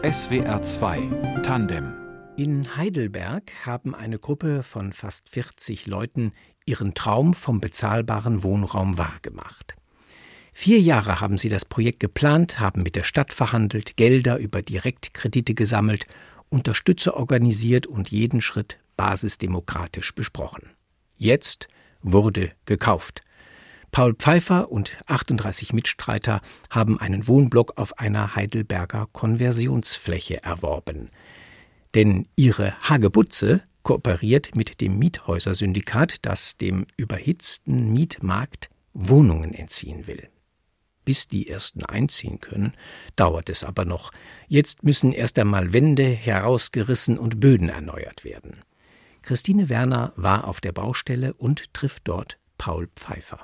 SWR 2 Tandem. In Heidelberg haben eine Gruppe von fast 40 Leuten ihren Traum vom bezahlbaren Wohnraum wahrgemacht. 4 Jahre haben sie das Projekt geplant, haben mit der Stadt verhandelt, Gelder über Direktkredite gesammelt, Unterstützer organisiert und jeden Schritt basisdemokratisch besprochen. Jetzt wurde gekauft. Paul Pfeiffer und 38 Mitstreiter haben einen Wohnblock auf einer Heidelberger Konversionsfläche erworben. Denn ihre Hagebutze kooperiert mit dem Miethäusersyndikat, das dem überhitzten Mietmarkt Wohnungen entziehen will. Bis die Ersten einziehen können, dauert es aber noch. Jetzt müssen erst einmal Wände herausgerissen und Böden erneuert werden. Christine Werner war auf der Baustelle und trifft dort Paul Pfeiffer.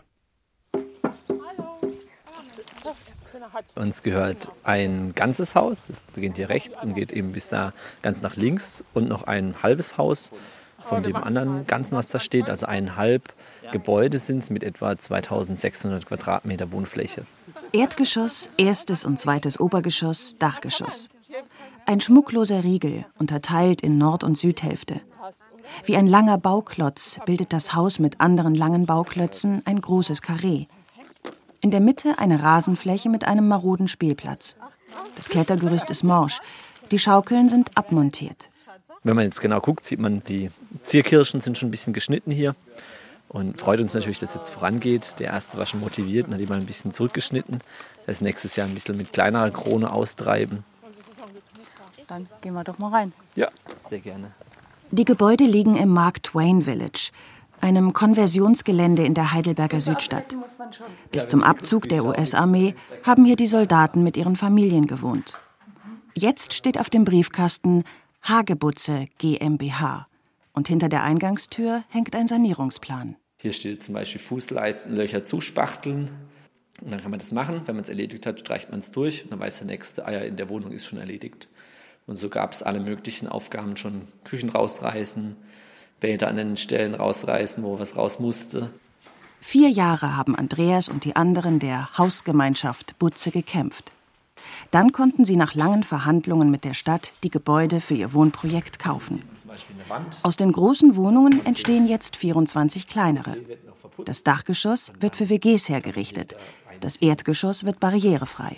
Uns gehört ein ganzes Haus, das beginnt hier rechts und geht eben bis da ganz nach links, und noch ein halbes Haus von dem anderen Ganzen, was da steht. Also 1,5 Gebäude sind es mit etwa 2600 Quadratmeter Wohnfläche. Erdgeschoss, erstes und zweites Obergeschoss, Dachgeschoss. Ein schmuckloser Riegel, unterteilt in Nord- und Südhälfte. Wie ein langer Bauklotz bildet das Haus mit anderen langen Bauklötzen ein großes Karree. In der Mitte eine Rasenfläche mit einem maroden Spielplatz. Das Klettergerüst ist morsch, die Schaukeln sind abmontiert. Wenn man jetzt genau guckt, sieht man, die Zierkirschen sind schon ein bisschen geschnitten hier. Und freut uns natürlich, dass es jetzt vorangeht. Der erste war schon motiviert und hat immer ein bisschen zurückgeschnitten. Das nächstes Jahr ein bisschen mit kleinerer Krone austreiben. Dann gehen wir doch mal rein. Ja, sehr gerne. Die Gebäude liegen im Mark Twain Village, einem Konversionsgelände in der Heidelberger Südstadt. Bis zum Abzug der US-Armee haben hier die Soldaten mit ihren Familien gewohnt. Jetzt steht auf dem Briefkasten Hagebutze GmbH. Und hinter der Eingangstür hängt ein Sanierungsplan. Hier steht zum Beispiel Fußleistenlöcher zuspachteln. Und dann kann man das machen. Wenn man es erledigt hat, streicht man es durch. Und dann weiß der nächste, in der Wohnung ist schon erledigt. Und so gab es alle möglichen Aufgaben schon. Küchen rausreißen, Bäder an den Stellen rausreißen, wo was raus musste. 4 Jahre haben Andreas und die anderen der Hausgemeinschaft Butze gekämpft. Dann konnten sie nach langen Verhandlungen mit der Stadt die Gebäude für ihr Wohnprojekt kaufen. Aus den großen Wohnungen entstehen jetzt 24 kleinere. Das Dachgeschoss wird für WGs hergerichtet. Das Erdgeschoss wird barrierefrei.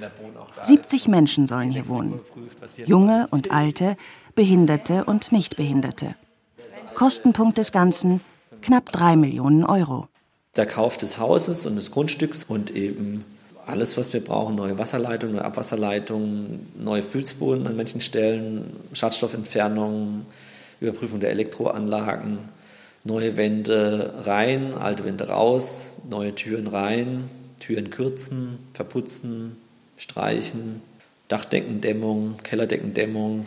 70 Menschen sollen hier wohnen. Junge und Alte, Behinderte und Nichtbehinderte. Kostenpunkt des Ganzen knapp 3 Millionen Euro. Der Kauf des Hauses und des Grundstücks und eben alles, was wir brauchen, neue Wasserleitungen, neue Abwasserleitungen, neue Füllspuren an manchen Stellen, Schadstoffentfernung, Überprüfung der Elektroanlagen, neue Wände rein, alte Wände raus, neue Türen rein, Türen kürzen, verputzen, streichen, Dachdeckendämmung, Kellerdeckendämmung.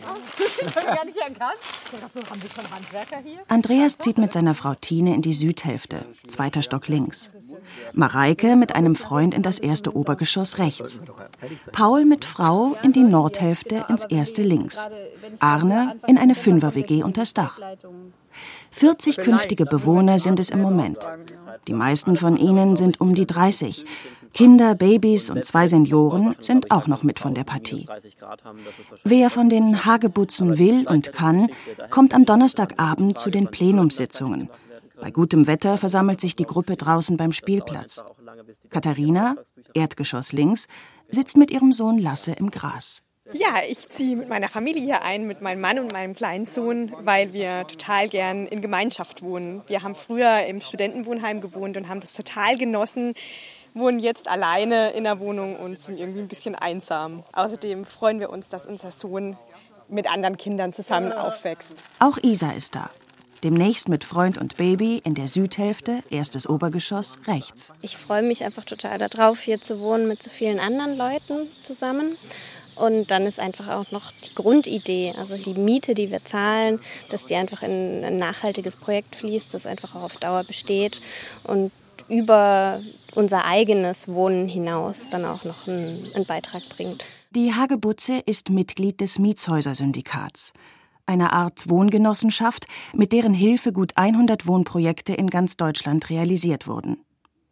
Andreas zieht mit seiner Frau Tine in die Südhälfte, 2. Stock links. Mareike mit einem Freund in das 1. Obergeschoss rechts. Paul mit Frau in die Nordhälfte ins 1. links. Arne in eine 5er-WG unters Dach. 40 künftige Bewohner sind es im Moment. Die meisten von ihnen sind um die 30. Kinder, Babys und 2 Senioren sind auch noch mit von der Partie. Wer von den Hagebutzen will und kann, kommt am Donnerstagabend zu den Plenumssitzungen. Bei gutem Wetter versammelt sich die Gruppe draußen beim Spielplatz. Katharina, Erdgeschoss links, sitzt mit ihrem Sohn Lasse im Gras. Ja, ich ziehe mit meiner Familie hier ein, mit meinem Mann und meinem kleinen Sohn, weil wir total gern in Gemeinschaft wohnen. Wir haben früher im Studentenwohnheim gewohnt und haben das total genossen, wohnen jetzt alleine in der Wohnung und sind irgendwie ein bisschen einsam. Außerdem freuen wir uns, dass unser Sohn mit anderen Kindern zusammen aufwächst. Auch Isa ist da. Demnächst mit Freund und Baby in der Südhälfte, 1. Obergeschoss, rechts. Ich freue mich einfach total darauf, hier zu wohnen mit so vielen anderen Leuten zusammen. Und dann ist einfach auch noch die Grundidee, also die Miete, die wir zahlen, dass die einfach in ein nachhaltiges Projekt fließt, das einfach auch auf Dauer besteht und über unser eigenes Wohnen hinaus dann auch noch einen Beitrag bringt. Die Hagebutze ist Mitglied des Miethäusersyndikats, einer Art Wohngenossenschaft, mit deren Hilfe gut 100 Wohnprojekte in ganz Deutschland realisiert wurden.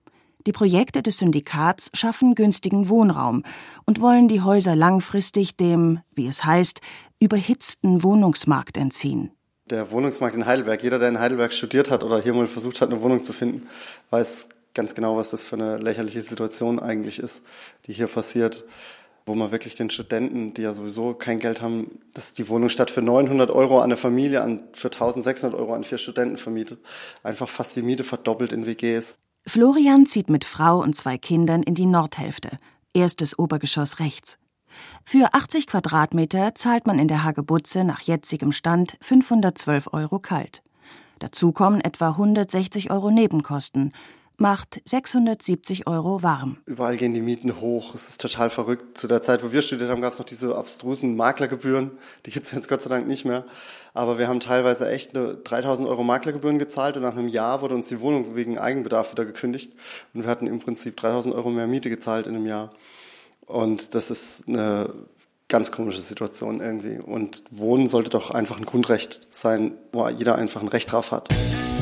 Die Projekte des Syndikats schaffen günstigen Wohnraum und wollen die Häuser langfristig dem, wie es heißt, überhitzten Wohnungsmarkt entziehen. Der Wohnungsmarkt in Heidelberg, jeder, der in Heidelberg studiert hat oder hier mal versucht hat, eine Wohnung zu finden, weiß ganz genau, was das für eine lächerliche Situation eigentlich ist, die hier passiert, wo man wirklich den Studenten, die ja sowieso kein Geld haben, dass die Wohnung statt für 900 € an eine Familie für 1.600 € an 4 Studenten vermietet, einfach fast die Miete verdoppelt in WGs. Florian zieht mit Frau und 2 Kindern in die Nordhälfte, erstes Obergeschoss rechts. Für 80 Quadratmeter zahlt man in der Hagebutze nach jetzigem Stand 512 € kalt. Dazu kommen etwa 160 € Nebenkosten, macht 670 € warm. Überall gehen die Mieten hoch, es ist total verrückt. Zu der Zeit, wo wir studiert haben, gab es noch diese abstrusen Maklergebühren, die gibt es jetzt Gott sei Dank nicht mehr. Aber wir haben teilweise echt 3.000 € Maklergebühren gezahlt und nach einem Jahr wurde uns die Wohnung wegen Eigenbedarf wieder gekündigt. Und wir hatten im Prinzip 3.000 € mehr Miete gezahlt in einem Jahr. Und das ist eine ganz komische Situation irgendwie. Und Wohnen sollte doch einfach ein Grundrecht sein, wo jeder einfach ein Recht drauf hat.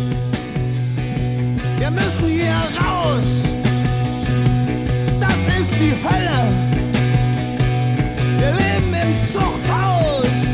Wir müssen hier raus. Das ist die Hölle. Wir leben im Zuchthaus.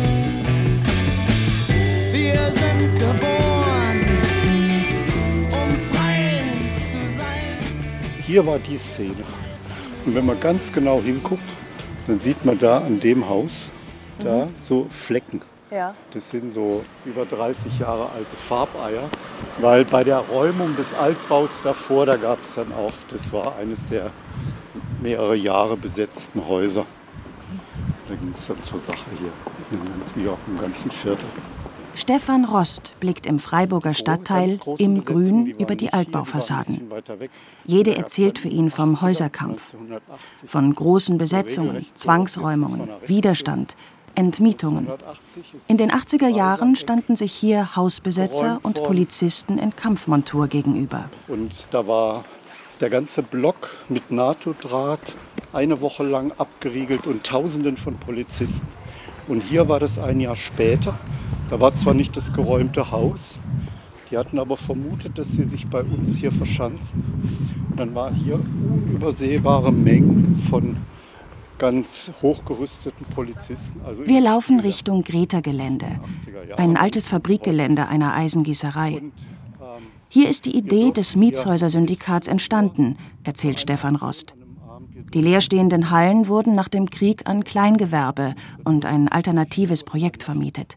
Wir sind geboren, um frei zu sein. Hier war die Szene. Und wenn man ganz genau hinguckt, dann sieht man da an dem Haus da so Flecken. Ja. Das sind so über 30 Jahre alte Farbeier, weil bei der Räumung des Altbaus davor, da gab es dann auch, das war eines der mehrere Jahre besetzten Häuser. Da ging es dann zur Sache hier im ganzen Viertel. Stefan Rost blickt im Freiburger Stadtteil im Grün über die Altbaufassaden. Jede erzählt für ihn vom Häuserkampf, von großen Besetzungen, Zwangsräumungen, Widerstand, Entmietungen. In den 80er Jahren standen sich hier Hausbesetzer und Polizisten in Kampfmontur gegenüber. Und da war der ganze Block mit NATO-Draht eine Woche lang abgeriegelt und Tausenden von Polizisten. Und hier war das ein Jahr später. Da war zwar nicht das geräumte Haus, die hatten aber vermutet, dass sie sich bei uns hier verschanzen. Und dann war hier unübersehbare Mengen von ganz hochgerüsteten Polizisten. Also wir laufen Richtung Greta-Gelände, ein altes Fabrikgelände einer Eisengießerei. Hier ist die Idee des Mietshäuser-Syndikats entstanden, erzählt Stefan Rost. Die leerstehenden Hallen wurden nach dem Krieg an Kleingewerbe und ein alternatives Projekt vermietet.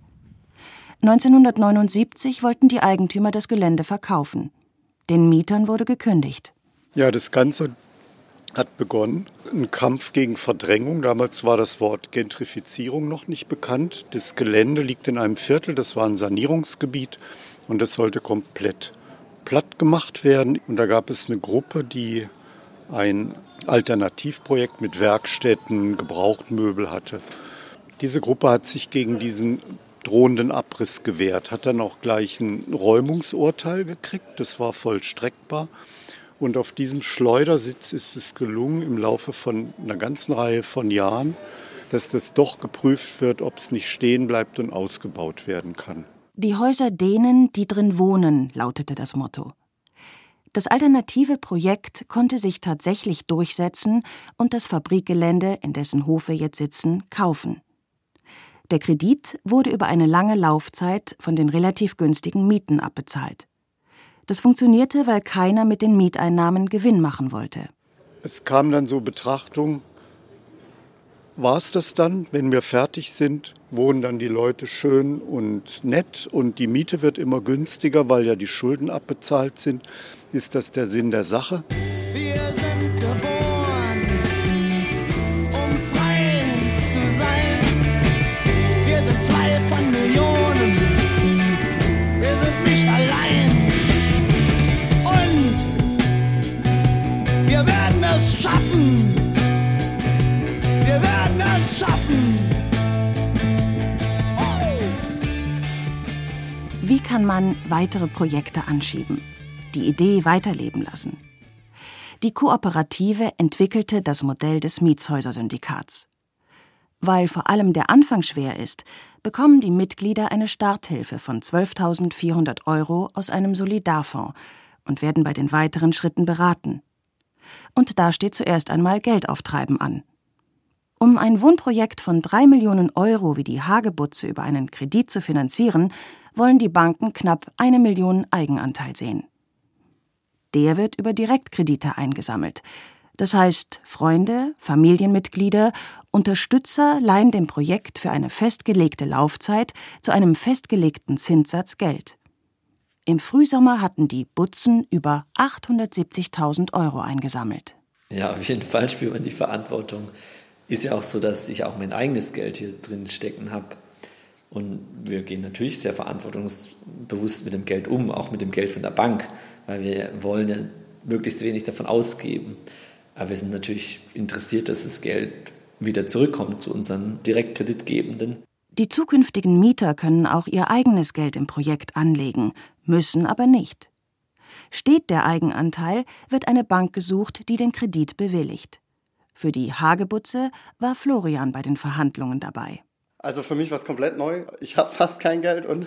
1979 wollten die Eigentümer das Gelände verkaufen. Den Mietern wurde gekündigt. Ja, das Ganze hat begonnen. Ein Kampf gegen Verdrängung. Damals war das Wort Gentrifizierung noch nicht bekannt. Das Gelände liegt in einem Viertel, das war ein Sanierungsgebiet und das sollte komplett platt gemacht werden. Und da gab es eine Gruppe, die ein Alternativprojekt mit Werkstätten, Gebrauchtmöbel hatte. Diese Gruppe hat sich gegen diesen drohenden Abriss gewehrt, hat dann auch gleich ein Räumungsurteil gekriegt. Das war vollstreckbar. Und auf diesem Schleudersitz ist es gelungen, im Laufe von einer ganzen Reihe von Jahren, dass das doch geprüft wird, ob es nicht stehen bleibt und ausgebaut werden kann. Die Häuser denen, die drin wohnen, lautete das Motto. Das alternative Projekt konnte sich tatsächlich durchsetzen und das Fabrikgelände, in dessen Hof wir jetzt sitzen, kaufen. Der Kredit wurde über eine lange Laufzeit von den relativ günstigen Mieten abbezahlt. Das funktionierte, weil keiner mit den Mieteinnahmen Gewinn machen wollte. Es kam dann so Betrachtung, war es das dann, wenn wir fertig sind, wohnen dann die Leute schön und nett und die Miete wird immer günstiger, weil ja die Schulden abbezahlt sind. Ist das der Sinn der Sache? Wir sind geboren, um frei zu sein. Wir sind 2 von Millionen, wir sind nicht allein. Und wir werden es schaffen. Wir werden es schaffen. Wie kann man weitere Projekte anschieben? Die Idee weiterleben lassen. Die Kooperative entwickelte das Modell des Mietshäuser-Syndikats. Weil vor allem der Anfang schwer ist, bekommen die Mitglieder eine Starthilfe von 12.400 € aus einem Solidarfonds und werden bei den weiteren Schritten beraten. Und da steht zuerst einmal Geldauftreiben an. Um ein Wohnprojekt von 3 Millionen Euro wie die Hagebutze über einen Kredit zu finanzieren, wollen die Banken knapp 1 Million Eigenanteil sehen. Der wird über Direktkredite eingesammelt. Das heißt, Freunde, Familienmitglieder, Unterstützer leihen dem Projekt für eine festgelegte Laufzeit zu einem festgelegten Zinssatz Geld. Im Frühsommer hatten die Butzen über 870.000 Euro eingesammelt. Ja, auf jeden Fall spürt man die Verantwortung. Ist ja auch so, dass ich auch mein eigenes Geld hier drin stecken habe. Und wir gehen natürlich sehr verantwortungsbewusst mit dem Geld um, auch mit dem Geld von der Bank, weil wir wollen ja möglichst wenig davon ausgeben. Aber wir sind natürlich interessiert, dass das Geld wieder zurückkommt zu unseren Direktkreditgebenden. Die zukünftigen Mieter können auch ihr eigenes Geld im Projekt anlegen, müssen aber nicht. Steht der Eigenanteil, wird eine Bank gesucht, die den Kredit bewilligt. Für die Hagebutze war Florian bei den Verhandlungen dabei. Also für mich war es komplett neu. Ich habe fast kein Geld und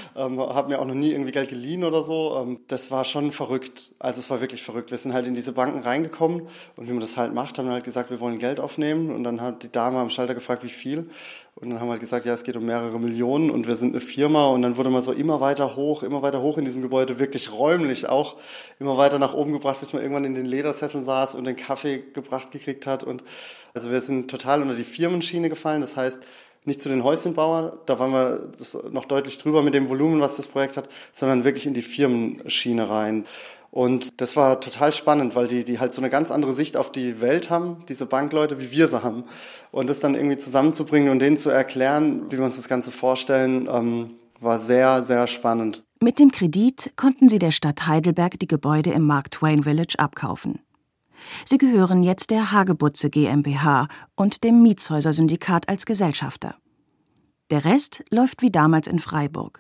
habe mir auch noch nie irgendwie Geld geliehen oder so. Das war schon verrückt. Also es war wirklich verrückt. Wir sind halt in diese Banken reingekommen und wie man das halt macht, haben wir halt gesagt, wir wollen Geld aufnehmen. Und dann hat die Dame am Schalter gefragt, wie viel. Und dann haben wir halt gesagt, ja, es geht um mehrere Millionen und wir sind eine Firma. Und dann wurde man so immer weiter hoch in diesem Gebäude, wirklich räumlich auch, immer weiter nach oben gebracht, bis man irgendwann in den Ledersesseln saß und den Kaffee gebracht gekriegt hat. Und also wir sind total unter die Firmenschiene gefallen. Das heißt, nicht zu den Häuschenbauern, da waren wir noch deutlich drüber mit dem Volumen, was das Projekt hat, sondern wirklich in die Firmenschiene rein. Und das war total spannend, weil die halt so eine ganz andere Sicht auf die Welt haben, diese Bankleute, wie wir sie haben. Und das dann irgendwie zusammenzubringen und denen zu erklären, wie wir uns das Ganze vorstellen, war sehr, sehr spannend. Mit dem Kredit konnten sie der Stadt Heidelberg die Gebäude im Mark Twain Village abkaufen. Sie gehören jetzt der Hagebutze GmbH und dem Mietshäuser-Syndikat als Gesellschafter. Der Rest läuft wie damals in Freiburg.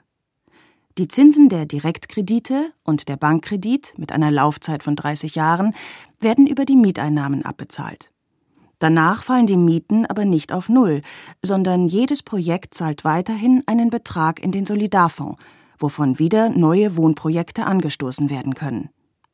Die Zinsen der Direktkredite und der Bankkredit mit einer Laufzeit von 30 Jahren werden über die Mieteinnahmen abbezahlt. Danach fallen die Mieten aber nicht auf Null, sondern jedes Projekt zahlt weiterhin einen Betrag in den Solidarfonds, wovon wieder neue Wohnprojekte angestoßen werden können.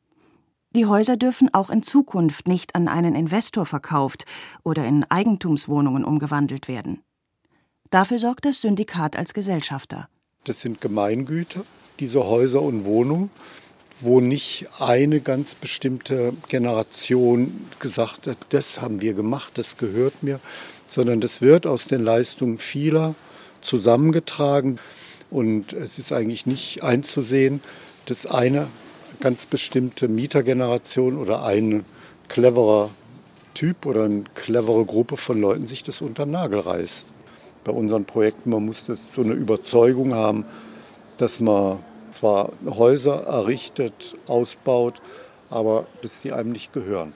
Die Häuser dürfen auch in Zukunft nicht an einen Investor verkauft oder in Eigentumswohnungen umgewandelt werden. Dafür sorgt das Syndikat als Gesellschafter. Das sind Gemeingüter, diese Häuser und Wohnungen, wo nicht eine ganz bestimmte Generation gesagt hat, das haben wir gemacht, das gehört mir, sondern das wird aus den Leistungen vieler zusammengetragen. Und es ist eigentlich nicht einzusehen, dass eine ganz bestimmte Mietergeneration oder ein cleverer Typ oder eine clevere Gruppe von Leuten sich das unter den Nagel reißt. Bei unseren Projekten, man muss das so eine Überzeugung haben, dass man zwar Häuser errichtet, ausbaut, aber dass die einem nicht gehören.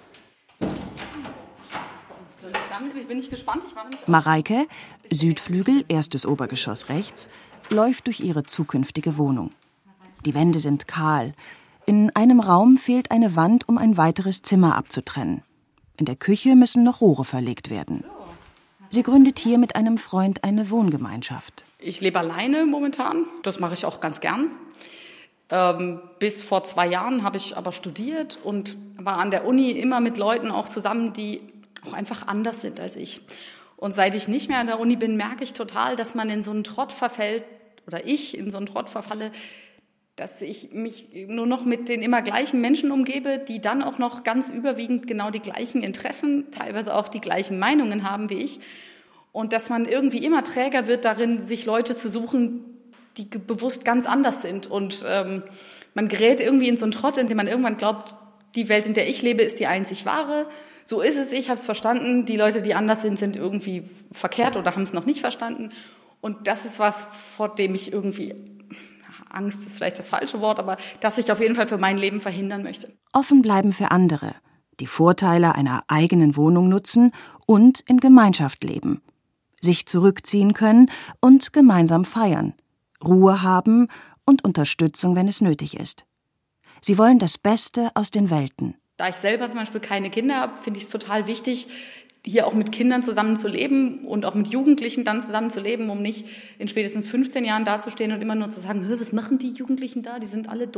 Mareike, Südflügel, erstes Obergeschoss rechts, läuft durch ihre zukünftige Wohnung. Die Wände sind kahl. In einem Raum fehlt eine Wand, um ein weiteres Zimmer abzutrennen. In der Küche müssen noch Rohre verlegt werden. Sie gründet hier mit einem Freund eine Wohngemeinschaft. Ich lebe alleine momentan, das mache ich auch ganz gern. Bis vor 2 Jahren habe ich aber studiert und war an der Uni immer mit Leuten auch zusammen, die auch einfach anders sind als ich. Und seit ich nicht mehr an der Uni bin, merke ich total, dass man in so einen Trott verfällt, oder ich in so einen Trott verfalle, dass ich mich nur noch mit den immer gleichen Menschen umgebe, die dann auch noch ganz überwiegend genau die gleichen Interessen, teilweise auch die gleichen Meinungen haben wie ich. Und dass man irgendwie immer träger wird darin, sich Leute zu suchen, die bewusst ganz anders sind. Und man gerät irgendwie in so einen Trott, in dem man irgendwann glaubt, die Welt, in der ich lebe, ist die einzig wahre. So ist es, ich habe es verstanden. Die Leute, die anders sind, sind irgendwie verkehrt oder haben es noch nicht verstanden. Und das ist was, vor dem ich irgendwie... Angst ist vielleicht das falsche Wort, aber das ich auf jeden Fall für mein Leben verhindern möchte. Offen bleiben für andere, die Vorteile einer eigenen Wohnung nutzen und in Gemeinschaft leben. Sich zurückziehen können und gemeinsam feiern. Ruhe haben und Unterstützung, wenn es nötig ist. Sie wollen das Beste aus den Welten. Da ich selber zum Beispiel keine Kinder habe, finde ich es total wichtig, hier auch mit Kindern zusammen zu leben und auch mit Jugendlichen dann zusammen zu leben, um nicht in spätestens 15 Jahren dazustehen und immer nur zu sagen, was machen die Jugendlichen da, die sind alle doof.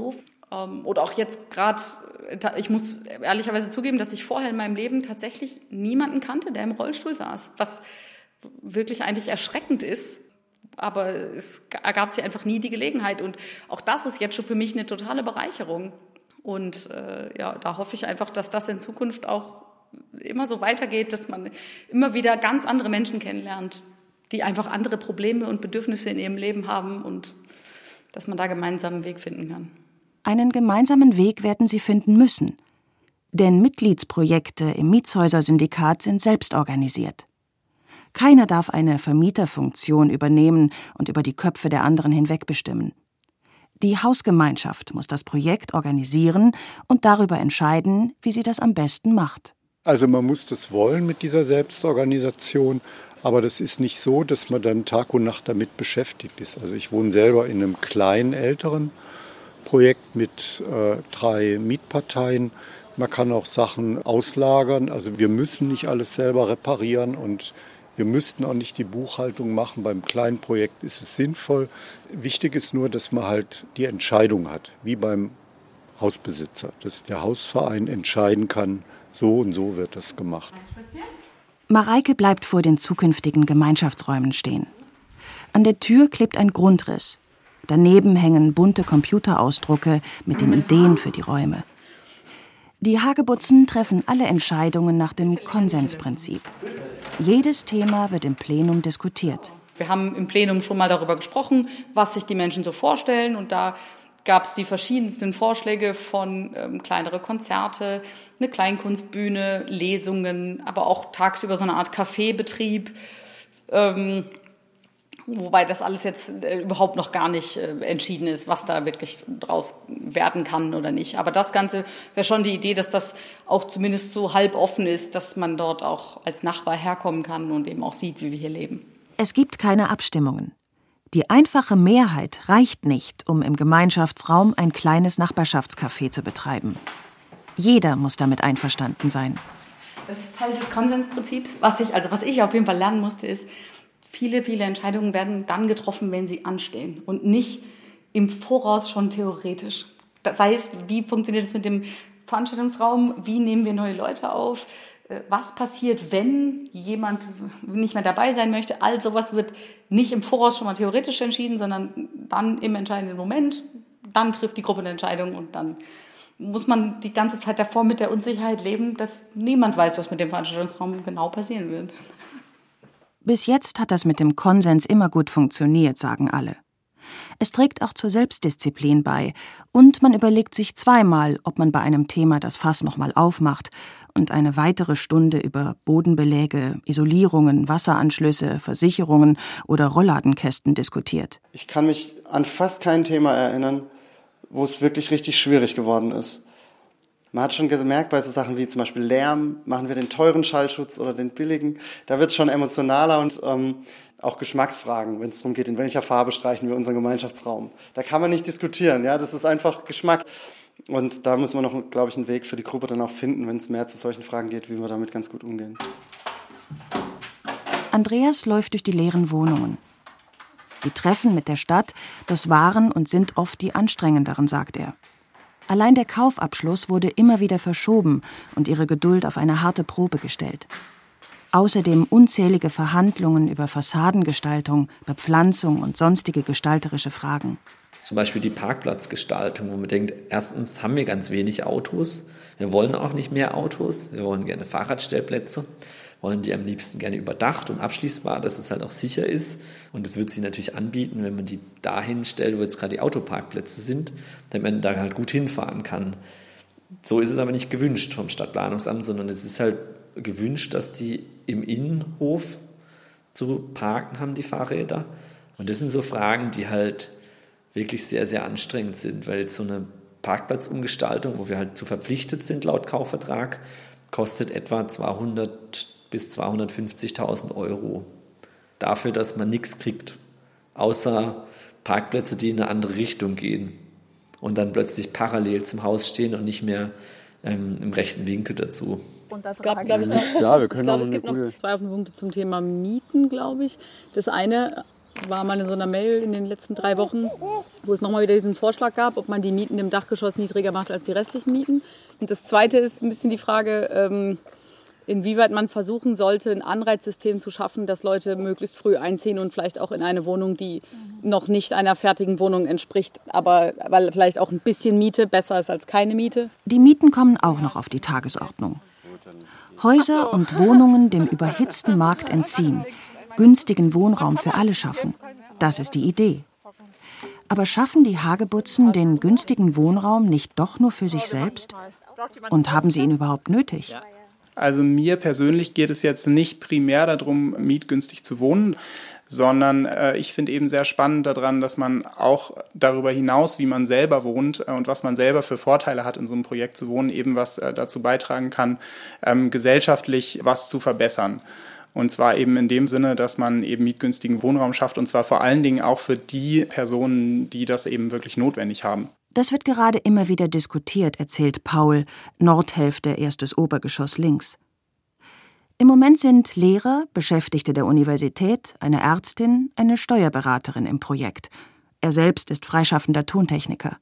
Oder auch jetzt gerade, ich muss ehrlicherweise zugeben, dass ich vorher in meinem Leben tatsächlich niemanden kannte, der im Rollstuhl saß, was wirklich eigentlich erschreckend ist. Aber es ergab sich einfach nie die Gelegenheit. Und auch das ist jetzt schon für mich eine totale Bereicherung. Und da hoffe ich einfach, dass das in Zukunft auch immer so weitergeht, dass man immer wieder ganz andere Menschen kennenlernt, die einfach andere Probleme und Bedürfnisse in ihrem Leben haben und dass man da gemeinsam einen Weg finden kann. Einen gemeinsamen Weg werden sie finden müssen. Denn Mitgliedsprojekte im Mietshäuser-Syndikat sind selbst organisiert. Keiner darf eine Vermieterfunktion übernehmen und über die Köpfe der anderen hinweg bestimmen. Die Hausgemeinschaft muss das Projekt organisieren und darüber entscheiden, wie sie das am besten macht. Also man muss das wollen mit dieser Selbstorganisation, aber das ist nicht so, dass man dann Tag und Nacht damit beschäftigt ist. Also ich wohne selber in einem kleinen, älteren Projekt mit 3 Mietparteien. Man kann auch Sachen auslagern. Also wir müssen nicht alles selber reparieren und wir müssten auch nicht die Buchhaltung machen. Beim kleinen Projekt ist es sinnvoll. Wichtig ist nur, dass man halt die Entscheidung hat, wie beim Hausbesitzer, dass der Hausverein entscheiden kann, so und so wird das gemacht. Mareike bleibt vor den zukünftigen Gemeinschaftsräumen stehen. An der Tür klebt ein Grundriss. Daneben hängen bunte Computerausdrucke mit den Ideen für die Räume. Die Hagebutzen treffen alle Entscheidungen nach dem Konsensprinzip. Jedes Thema wird im Plenum diskutiert. Wir haben im Plenum schon mal darüber gesprochen, was sich die Menschen so vorstellen. Und da gab es die verschiedensten Vorschläge von kleinere Konzerte, eine Kleinkunstbühne, Lesungen, aber auch tagsüber so eine Art Kaffeebetrieb. Wobei das alles jetzt überhaupt noch gar nicht entschieden ist, was da wirklich draus werden kann oder nicht. Aber das Ganze wäre schon die Idee, dass das auch zumindest so halb offen ist, dass man dort auch als Nachbar herkommen kann und eben auch sieht, wie wir hier leben. Es gibt keine Abstimmungen. Die einfache Mehrheit reicht nicht, um im Gemeinschaftsraum ein kleines Nachbarschaftscafé zu betreiben. Jeder muss damit einverstanden sein. Das ist Teil des Konsensprinzips. Was ich auf jeden Fall lernen musste, ist, viele Entscheidungen werden dann getroffen, wenn sie anstehen und nicht im Voraus schon theoretisch. Das heißt, wie funktioniert es mit dem Veranstaltungsraum? Wie nehmen wir neue Leute auf? Was passiert, wenn jemand nicht mehr dabei sein möchte? All sowas wird nicht im Voraus schon mal theoretisch entschieden, sondern dann im entscheidenden Moment. Dann trifft die Gruppe eine Entscheidung und dann muss man die ganze Zeit davor mit der Unsicherheit leben, dass niemand weiß, was mit dem Veranstaltungsraum genau passieren wird. Bis jetzt hat das mit dem Konsens immer gut funktioniert, sagen alle. Es trägt auch zur Selbstdisziplin bei und man überlegt sich zweimal, ob man bei einem Thema das Fass nochmal aufmacht und eine weitere Stunde über Bodenbeläge, Isolierungen, Wasseranschlüsse, Versicherungen oder Rollladenkästen diskutiert. Ich kann mich an fast kein Thema erinnern, wo es wirklich richtig schwierig geworden ist. Man hat schon gemerkt, bei so Sachen wie zum Beispiel Lärm, machen wir den teuren Schallschutz oder den billigen, da wird es schon emotionaler und auch Geschmacksfragen, wenn es darum geht, in welcher Farbe streichen wir unseren Gemeinschaftsraum. Da kann man nicht diskutieren, ja, das ist einfach Geschmack. Und da muss man noch, glaube ich, einen Weg für die Gruppe dann auch finden, wenn es mehr zu solchen Fragen geht, wie wir damit ganz gut umgehen. Andreas läuft durch die leeren Wohnungen. Die Treffen mit der Stadt, das waren und sind oft die anstrengenderen, sagt er. Allein der Kaufabschluss wurde immer wieder verschoben und ihre Geduld auf eine harte Probe gestellt. Außerdem unzählige Verhandlungen über Fassadengestaltung, Bepflanzung und sonstige gestalterische Fragen. Zum Beispiel die Parkplatzgestaltung, wo man denkt, erstens haben wir ganz wenig Autos, wir wollen auch nicht mehr Autos, wir wollen gerne Fahrradstellplätze, wollen die am liebsten gerne überdacht und abschließbar, dass es halt auch sicher ist. Und das wird sich natürlich anbieten, wenn man die dahin stellt, wo jetzt gerade die Autoparkplätze sind, damit man da halt gut hinfahren kann. So ist es aber nicht gewünscht vom Stadtplanungsamt, sondern es ist halt gewünscht, dass die im Innenhof zu parken haben, die Fahrräder. Und das sind so Fragen, die halt wirklich sehr, sehr anstrengend sind, weil jetzt so eine Parkplatzumgestaltung, wo wir halt zu verpflichtet sind laut Kaufvertrag, kostet etwa 200.000 bis 250.000 Euro. Dafür, dass man nichts kriegt, außer Parkplätze, die in eine andere Richtung gehen und dann plötzlich parallel zum Haus stehen und nicht mehr im rechten Winkel dazu. Und es gab, glaube ich, noch, ja, es gibt noch 2 Punkte zum Thema Mieten, glaube ich. Das eine war mal in so einer Mail in den letzten 3 Wochen, wo es nochmal wieder diesen Vorschlag gab, ob man die Mieten im Dachgeschoss niedriger macht als die restlichen Mieten. Und das Zweite ist ein bisschen die Frage, inwieweit man versuchen sollte, ein Anreizsystem zu schaffen, dass Leute möglichst früh einziehen und vielleicht auch in eine Wohnung, die noch nicht einer fertigen Wohnung entspricht, aber weil vielleicht auch ein bisschen Miete besser ist als keine Miete. Die Mieten kommen auch noch auf die Tagesordnung. Häuser und Wohnungen dem überhitzten Markt entziehen, günstigen Wohnraum für alle schaffen. Das ist die Idee. Aber schaffen die Hagebutzen den günstigen Wohnraum nicht doch nur für sich selbst? Und haben sie ihn überhaupt nötig? Also mir persönlich geht es jetzt nicht primär darum, mietgünstig zu wohnen, sondern ich finde eben sehr spannend daran, dass man auch darüber hinaus, wie man selber wohnt und was man selber für Vorteile hat, in so einem Projekt zu wohnen, eben was dazu beitragen kann, gesellschaftlich was zu verbessern. Und zwar eben in dem Sinne, dass man eben mietgünstigen Wohnraum schafft, und zwar vor allen Dingen auch für die Personen, die das eben wirklich notwendig haben. Das wird gerade immer wieder diskutiert, erzählt Paul, Nordhälfte, 1. Obergeschoss links. Im Moment sind Lehrer, Beschäftigte der Universität, eine Ärztin, eine Steuerberaterin im Projekt. Er selbst ist freischaffender Tontechniker.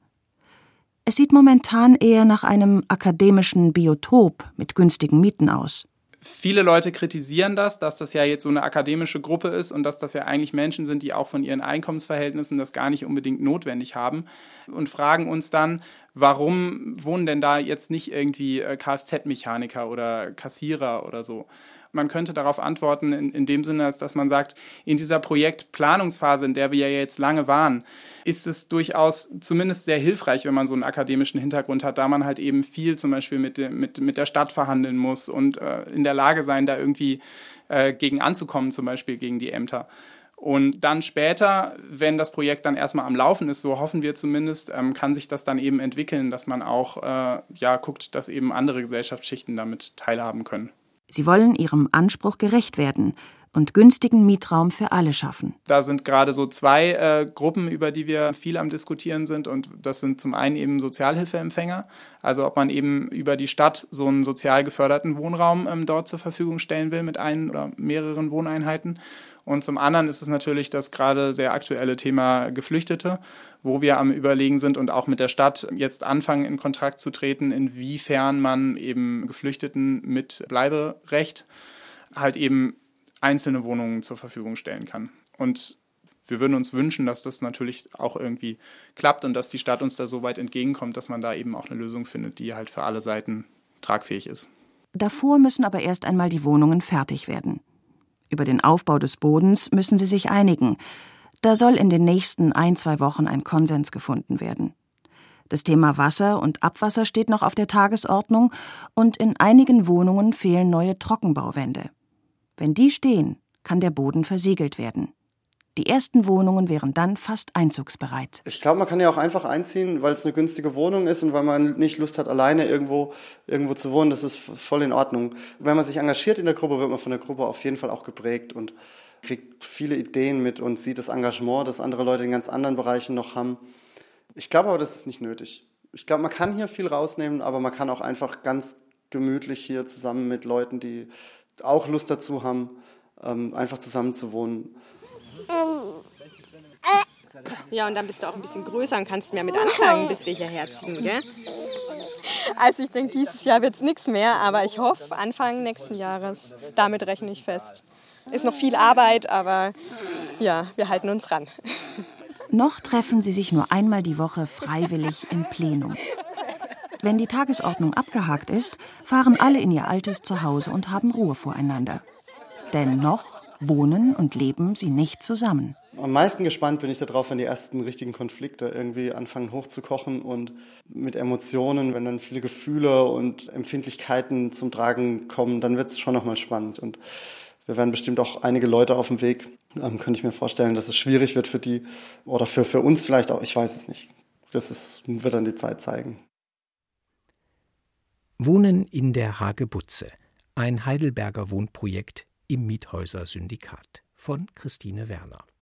Es sieht momentan eher nach einem akademischen Biotop mit günstigen Mieten aus. Viele Leute kritisieren das, dass das ja jetzt so eine akademische Gruppe ist und dass das ja eigentlich Menschen sind, die auch von ihren Einkommensverhältnissen das gar nicht unbedingt notwendig haben, und fragen uns dann, warum wohnen denn da jetzt nicht irgendwie Kfz-Mechaniker oder Kassierer oder so? Man könnte darauf antworten in dem Sinne, als dass man sagt, in dieser Projektplanungsphase, in der wir ja jetzt lange waren, ist es durchaus zumindest sehr hilfreich, wenn man so einen akademischen Hintergrund hat, da man halt eben viel zum Beispiel mit der Stadt verhandeln muss und in der Lage sein, da irgendwie gegen anzukommen, zum Beispiel gegen die Ämter. Und dann später, wenn das Projekt dann erstmal am Laufen ist, so hoffen wir zumindest, kann sich das dann eben entwickeln, dass man auch guckt, dass eben andere Gesellschaftsschichten damit teilhaben können. Sie wollen ihrem Anspruch gerecht werden und günstigen Mietraum für alle schaffen. Da sind gerade so 2 Gruppen, über die wir viel am Diskutieren sind. Und das sind zum einen eben Sozialhilfeempfänger. Also ob man eben über die Stadt so einen sozial geförderten Wohnraum dort zur Verfügung stellen will mit ein oder mehreren Wohneinheiten. Und zum anderen ist es natürlich das gerade sehr aktuelle Thema Geflüchtete, wo wir am Überlegen sind und auch mit der Stadt jetzt anfangen, in Kontakt zu treten, inwiefern man eben Geflüchteten mit Bleiberecht halt eben einzelne Wohnungen zur Verfügung stellen kann. Und wir würden uns wünschen, dass das natürlich auch irgendwie klappt und dass die Stadt uns da so weit entgegenkommt, dass man da eben auch eine Lösung findet, die halt für alle Seiten tragfähig ist. Davor müssen aber erst einmal die Wohnungen fertig werden. Über den Aufbau des Bodens müssen sie sich einigen. Da soll in den nächsten 1-2 Wochen ein Konsens gefunden werden. Das Thema Wasser und Abwasser steht noch auf der Tagesordnung und in einigen Wohnungen fehlen neue Trockenbauwände. Wenn die stehen, kann der Boden versiegelt werden. Die ersten Wohnungen wären dann fast einzugsbereit. Ich glaube, man kann ja auch einfach einziehen, weil es eine günstige Wohnung ist und weil man nicht Lust hat, alleine irgendwo zu wohnen. Das ist voll in Ordnung. Wenn man sich engagiert in der Gruppe, wird man von der Gruppe auf jeden Fall auch geprägt und kriegt viele Ideen mit und sieht das Engagement, das andere Leute in ganz anderen Bereichen noch haben. Ich glaube aber, das ist nicht nötig. Ich glaube, man kann hier viel rausnehmen, aber man kann auch einfach ganz gemütlich hier zusammen mit Leuten, die auch Lust dazu haben, einfach zusammen zu wohnen. Ja, und dann bist du auch ein bisschen größer und kannst mehr mit anfangen, bis wir hierher ziehen, gell? Also ich denke, dieses Jahr wird es nichts mehr, aber ich hoffe, Anfang nächsten Jahres, damit rechne ich fest. Ist noch viel Arbeit, aber ja, wir halten uns ran. Noch treffen sie sich nur einmal die Woche freiwillig im Plenum. Wenn die Tagesordnung abgehakt ist, fahren alle in ihr altes Zuhause und haben Ruhe voreinander. Denn noch wohnen und leben sie nicht zusammen. Am meisten gespannt bin ich darauf, wenn die ersten richtigen Konflikte irgendwie anfangen hochzukochen und mit Emotionen, wenn dann viele Gefühle und Empfindlichkeiten zum Tragen kommen, dann wird es schon nochmal spannend. Und wir werden bestimmt auch einige Leute auf dem Weg, könnte ich mir vorstellen, dass es schwierig wird für die oder für uns vielleicht auch, ich weiß es nicht. Wird dann die Zeit zeigen. Wohnen in der Hagebutze, ein Heidelberger Wohnprojekt im Miethäuser-Syndikat von Christine Werner.